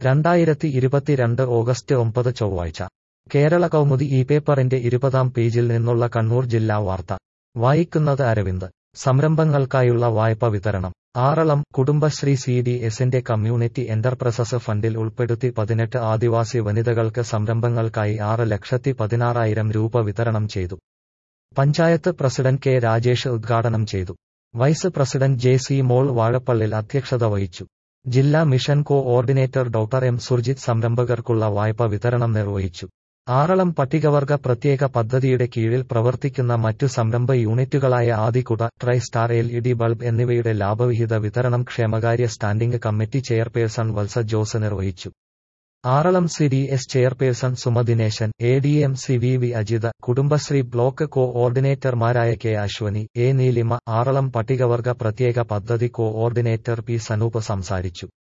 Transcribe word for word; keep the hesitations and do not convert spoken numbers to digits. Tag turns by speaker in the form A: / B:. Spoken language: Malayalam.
A: രണ്ടായിരത്തി ഇരുപത്തിരണ്ട് ഓഗസ്റ്റ് ഒമ്പത് ചൊവ്വാഴ്ച കേരള കൗമുദി ഈ പേപ്പറിന്റെ ഇരുപതാം പേജിൽ നിന്നുള്ള കണ്ണൂർ ജില്ലാ വാർത്ത വായിക്കുന്നത് അരവിന്ദ്. സംരംഭങ്ങൾക്കായുള്ള വായ്പ വിതരണം. ആറളം കുടുംബശ്രീ സി ഡി എസിന്റെ കമ്മ്യൂണിറ്റി എന്റർപ്രൈസസ് ഫണ്ടിൽ ഉൾപ്പെടുത്തി പതിനെട്ട് ആദിവാസി വനിതകൾക്ക് സംരംഭങ്ങൾക്കായി ആറ് ലക്ഷത്തി പതിനാറായിരം രൂപ വിതരണം ചെയ്തു. പഞ്ചായത്ത് പ്രസിഡന്റ് കെ രാജേഷ് ഉദ്ഘാടനം ചെയ്തു. Vice president J C Mol Vazhappallil അധ്യക്ഷത വഹിച്ചു. ജില്ലാ mission coordinator doctor M Surjith സംരംഭകർക്കുള്ള വായ്പ വിതരണം നിർവഹിച്ചു. ആറളം പട്ടികവർഗ പ്രത്യേക പദ്ധതിയുടെ കീഴിൽ പ്രവർത്തിക്കുന്ന മറ്റു സംരംഭ യൂണിറ്റുകളായ Adikuda, tri star L E D bulb എന്നിവയുടെ ലാഭവിഹിത വിതരണം ക്ഷേമകാര്യ standing committee chairperson Valsa Jose നിർവഹിച്ചു. Aralam C D S chairperson Suma Dineshan, A D M C V V Ajitha, Kudumbashree block കോ ഓർഡിനേറ്റർമാരായ കെ അശ്വനി, എ നീലിമ, ആറളം പട്ടികവർഗ പ്രത്യേക പദ്ധതി കോ ഓർഡിനേറ്റർ പി സനൂപ് സംസാരിച്ചു.